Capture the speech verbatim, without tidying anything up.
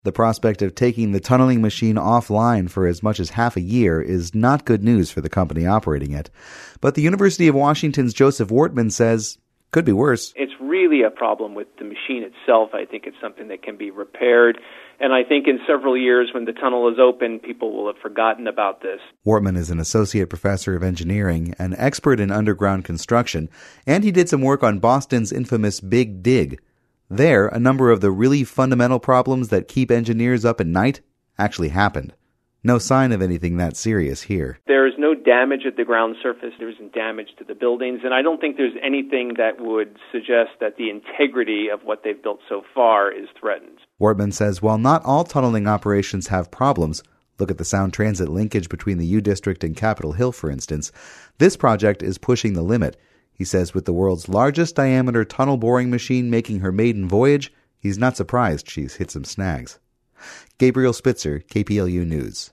The prospect of taking the tunneling machine offline for as much as half a year is not good news for the company operating it. But the University of Washington's Joseph Wortman says, could be worse. It's really a problem with the machine itself. I think it's something that can be repaired. And I think in several years when the tunnel is open, people will have forgotten about this. Wortman is an associate professor of engineering, an expert in underground construction, and he did some work on Boston's infamous Big Dig. There, a number of the really fundamental problems that keep engineers up at night actually happened. No sign of anything that serious here. There is no damage at the ground surface. There isn't damage to the buildings. And I don't think there's anything that would suggest that the integrity of what they've built so far is threatened. Wortman says while not all tunneling operations have problems, look at the Sound Transit linkage between the U District and Capitol Hill, for instance, this project is pushing the limit. He says with the world's largest diameter tunnel boring machine making her maiden voyage, he's not surprised she's hit some snags. Gabriel Spitzer, K P L U News.